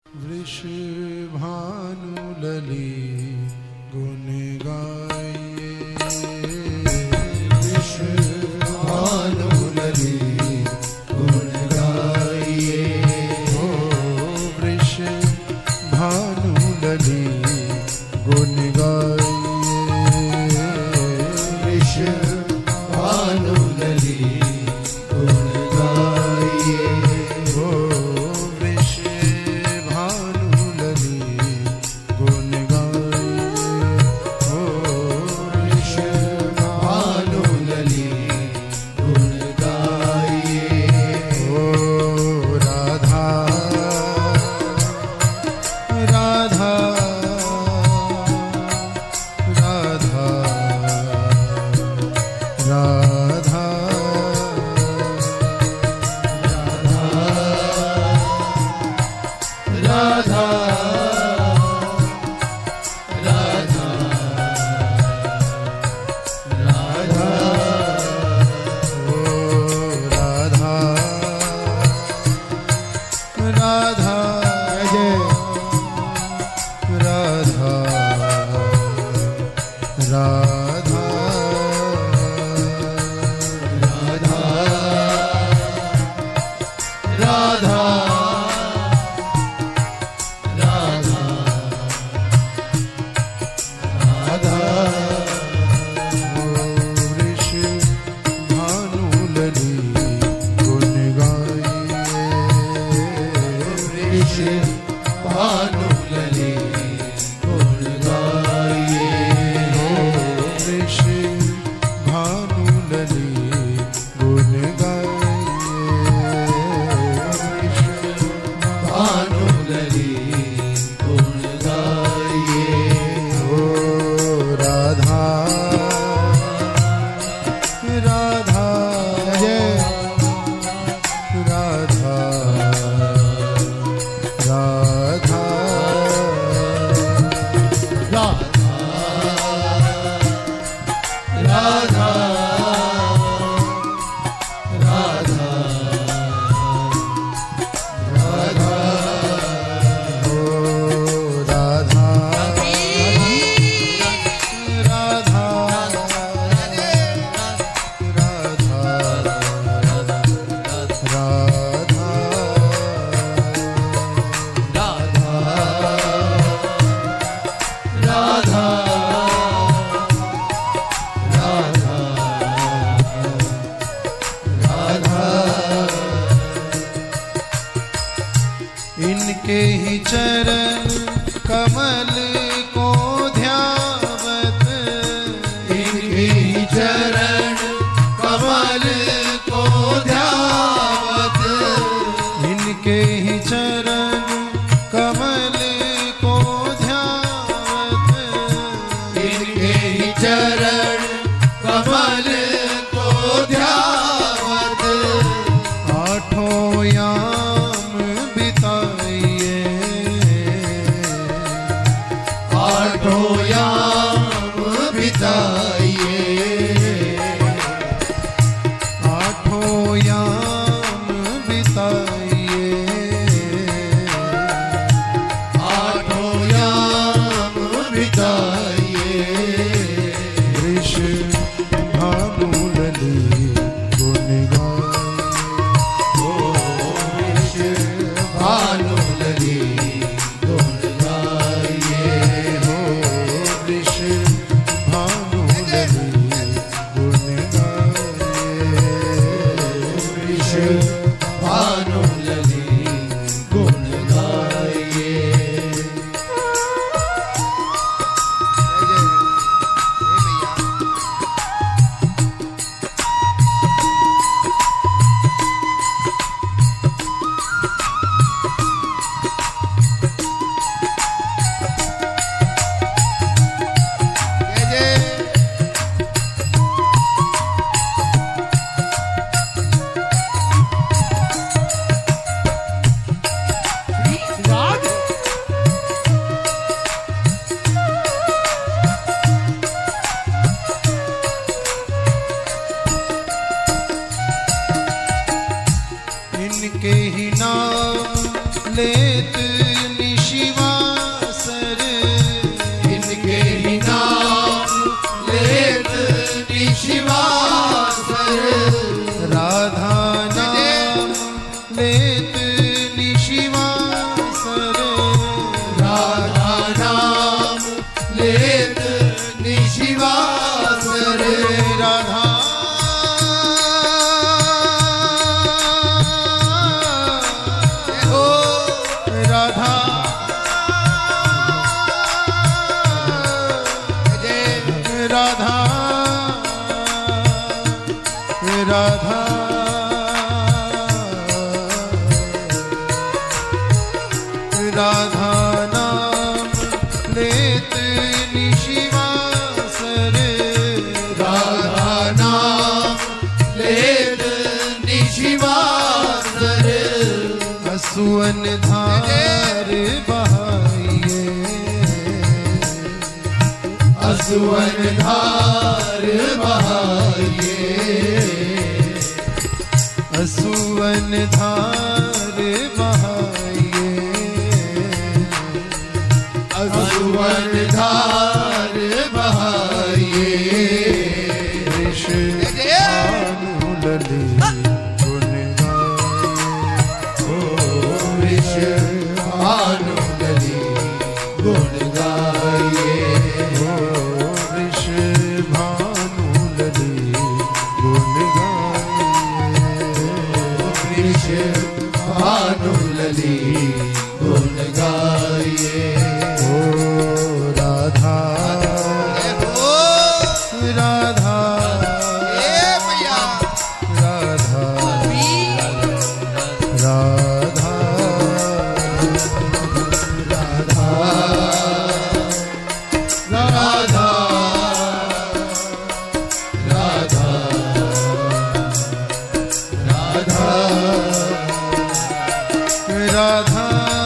वृषभानुलली गुण गाइए, वृषभानुलली गुण गाइए, ओ वृषभानुलली गुण गाइए, वृषभानुलली गुण गाइए, ओ इनके ही चरण कमल को ध्यावत, इनके ही चरण कमल को ध्यावत, इनके ही चरण कमल को ध्यावत, इनके ही चरण कमल को ध्यावत, आठों याम बिताइए, राधा राधा राधा राधा नाम लेत निशिवासर राधा नाम लेत निशिवासर असुवन धार बहाइए असुवन धार बहाइए असुवन धार बहाइए असुवन धार बहाइए ऋष भानुलली गुण गाए ओ ऋष भानुलली गुण गाए ओ ऋष भानुलली गुण गाए ऋष भानुलली गुण गाए ओ राधा राधा राधा राधा राधा राधा राधा राधा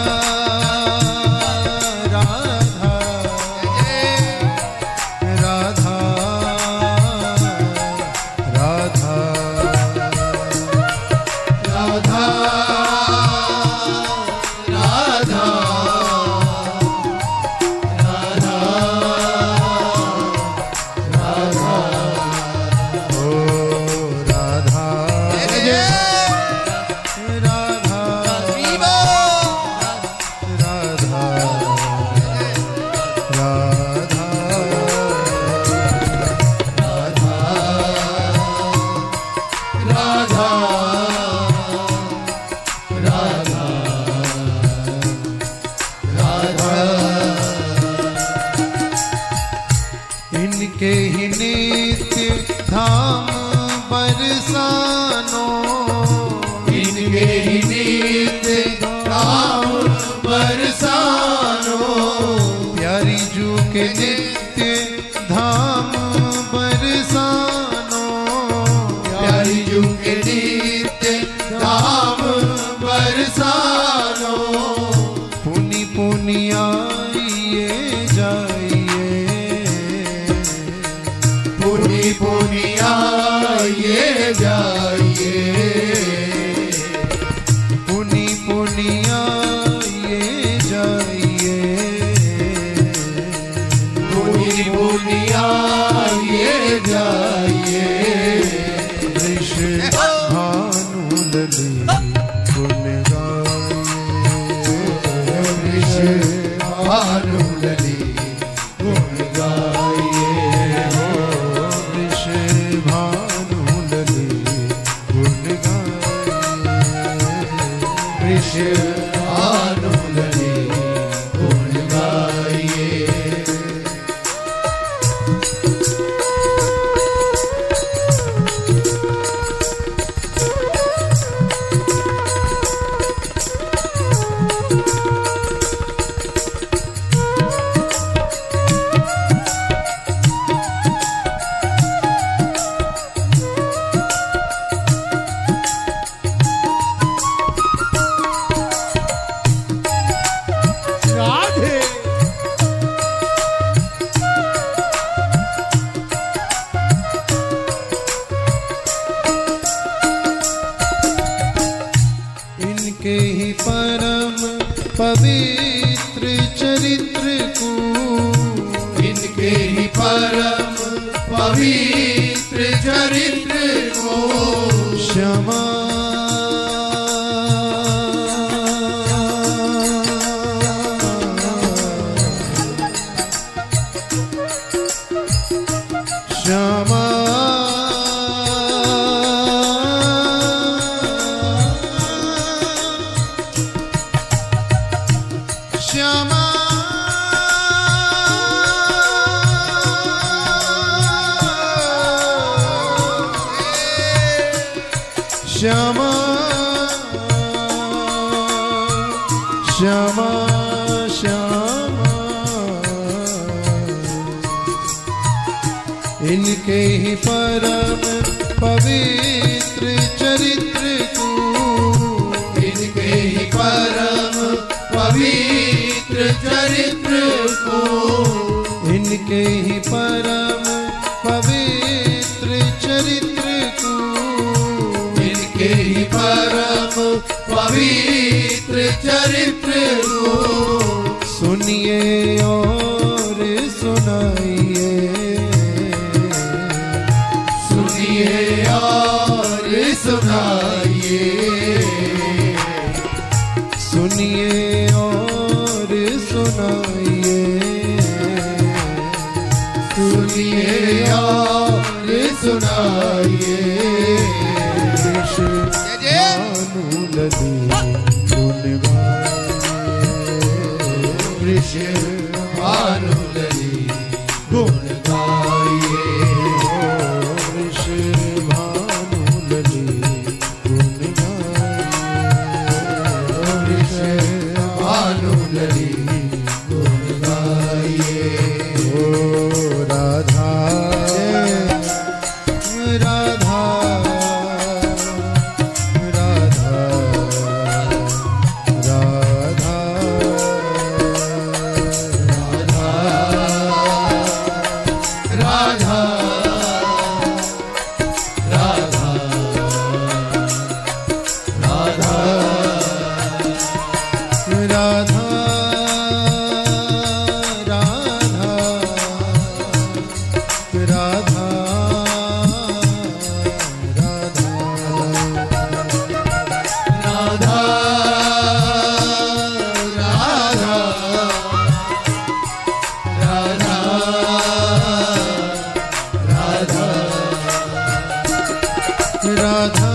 इनके ही नित्य धाम बरसानो इनके ही नित्य धाम बरसानो प्यारी जू के नित्य धाम बरसानो प्यारी जू के नित्य धाम बरसानो पुनि पुनि आइए जाइए पुनि पुनि आइए जाइए पुनि पुनि आइए जाइए पुनि पुनि आइए जाइए ऋष भानुलली गुण गाइए ऋष भानुलली गुण गाइए ऋष भानुलली गुण गाइए ऋष भानुलली गुण गाइए इनके ही परम पवित्र चरित्र को इनके ही परम पवित्र चरित्र को क्षमा क्षमा श्यामा श्यामा श्यामा श्यामा इनके ही परम पवित्र चरित्र को, इनके ही परम पवित्र चरित्र को, इनके ही परम पवित्र चरित्र को, इनके ही परम पवित्र चरित्र को सुनिए और सुनाइए, सुनिए और सुनाइए, सुनिए और सुनाइए, सुनिए और सुनाइए। भानुलली गुण गाइए, भानुलली गुण गाइए, भानुलली गुण गाइए। ओ राधा राधा राधा राधा राधा राधा राधा राधा राधा राधा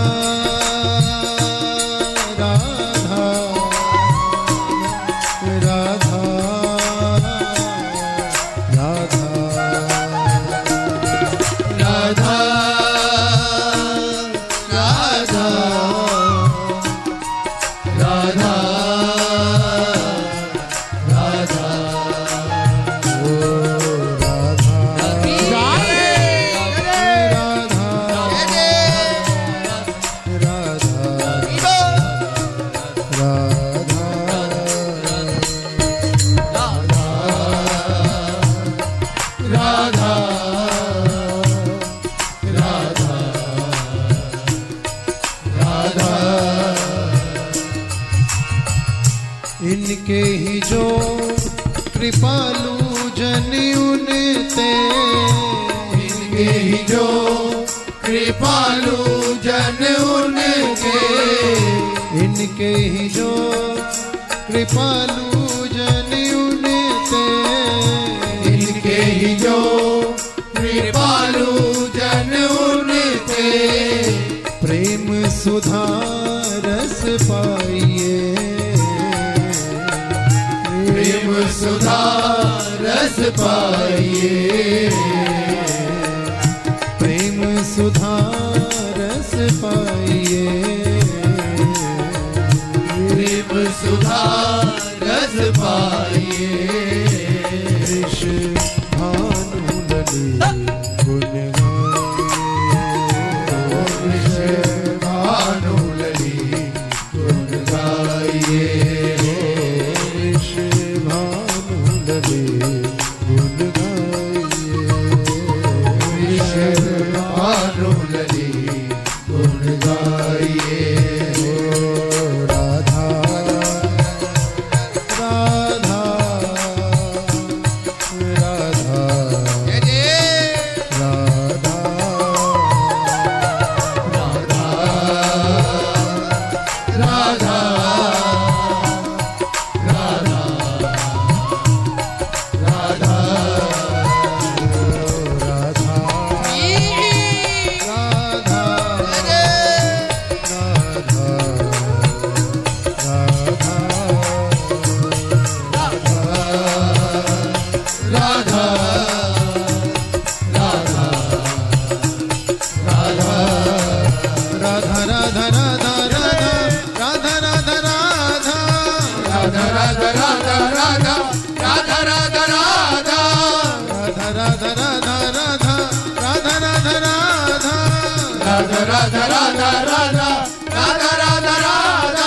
इनके ही जो कृपालु जन उनते, इनके ही जो कृपालु जन उनके, इनके ही जो कृपालु जन उनते, इनके ही जो कृपालु जन उनके प्रेम सुधा रस पाइए, प्रेम सुधा रस पाइए, प्रेम सुधा रस पाइए, प्रेम सुधा रस पाइए। भानुलली गुण गाइए, भानुलली गुण गाइए, भानुलली गुण गाइए, भानुलली गुण गाइए। राधा राधा राधा राधा राधा राधा राधा राधा राधा राधा राधा राधा राधा राधा राधा राधा राधा राधा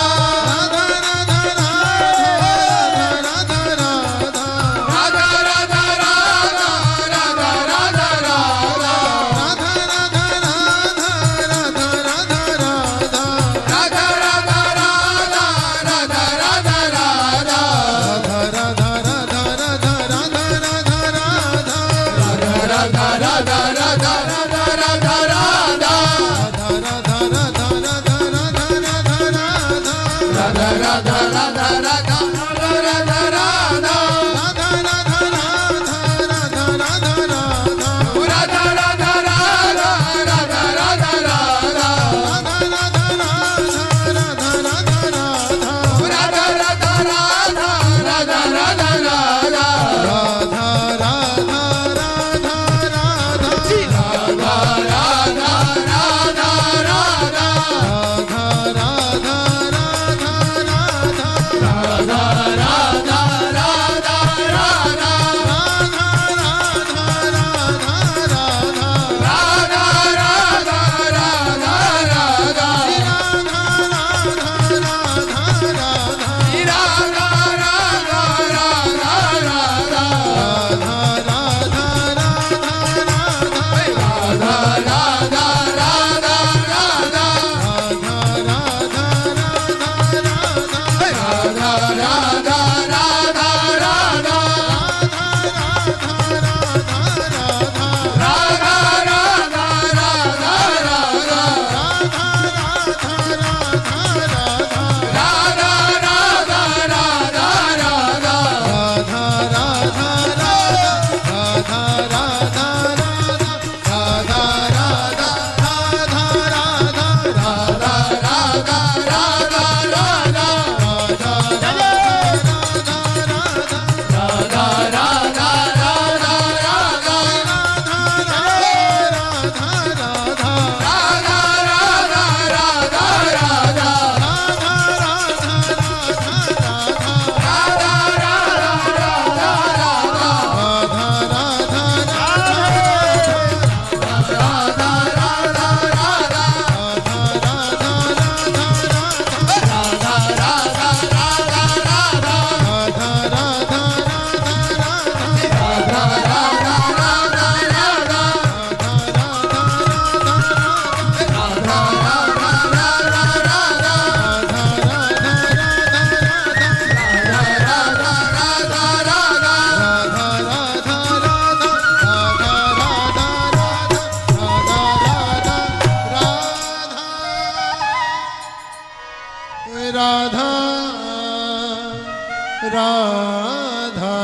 राधा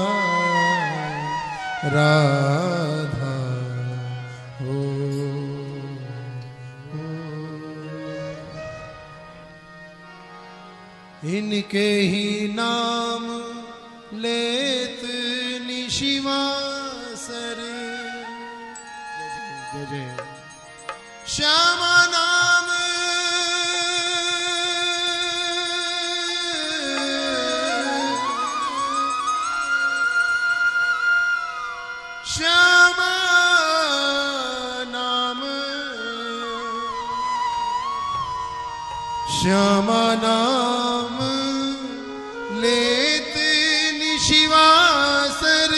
राधा हो इनके ही नाम लेत निशिवासर जय जय श्यामा नाम श्यामा नाम श्यामा नाम लेत निशिवासर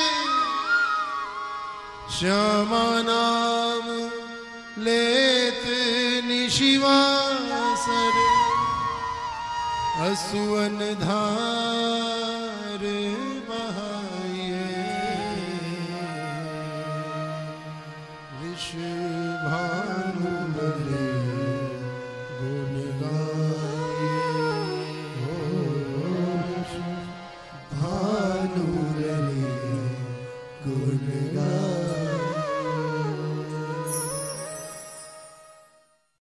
श्यामा नाम लेत निशिवासर असुवन धार बहाये विश्व